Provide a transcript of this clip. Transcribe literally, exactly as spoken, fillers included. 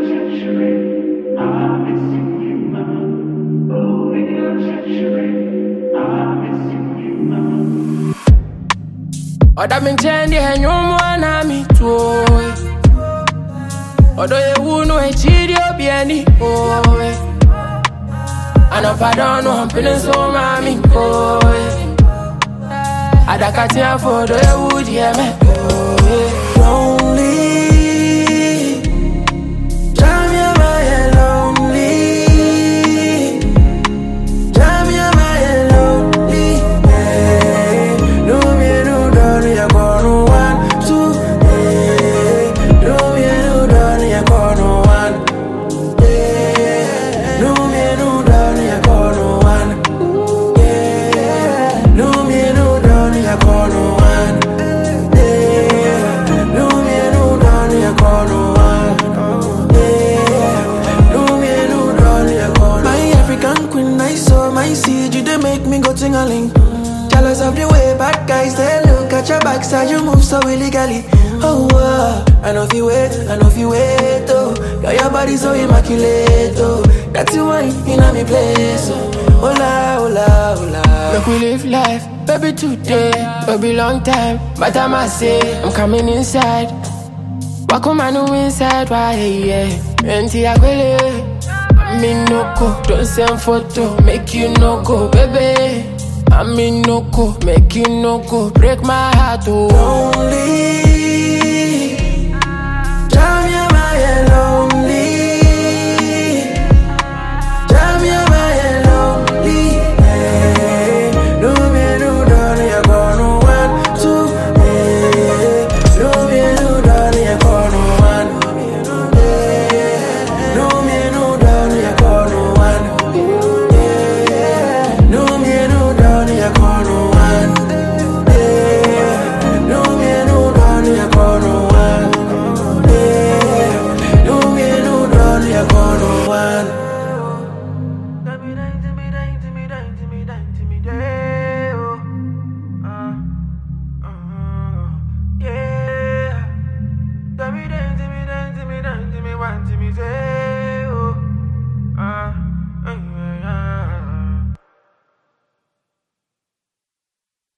Oda minchendi henyumu anami tuoe Odo ye wunu e chidi obieni oe Anapadano hampinin so mami oe Adakati afodo ye wudi eme oe Lonely Jamia my lonely Jamia my lonely hey, no me no done ya kono one two hey, no me no done ya kono one yeah, no me no done ya kono one yeah, no me no done ya kono one yeah, no me no done ya kono one yeah, no me no done ya kono my African queen I saw my seed you they make me go ting-a-ling. Jealous of the way bad guys they look at your backside, you move so illegally. Oh, uh, I know if you wait, I know if you wait, oh. Girl, your body so immaculate, oh. That's the wine in a me place, oh. Hola, hola, hola. Look, we live life, baby today, baby long time. But I must say, I'm coming inside. Walk on my new inside, why, yeah. Enti akwele, I mean no go. Don't send photo, make you no go, baby. I mean no go, make you no go, break my heart, oh. Lonely, Jamia my lonely, Jamia my lonely, hey, no me no done ya kono one two, hey, no me no done ya kono one, hey, no me no done ya kono one, yeah, no me no done ya kono one, yeah, no me no done ya kono one, yeah, no me no done ya kono one. Yeah,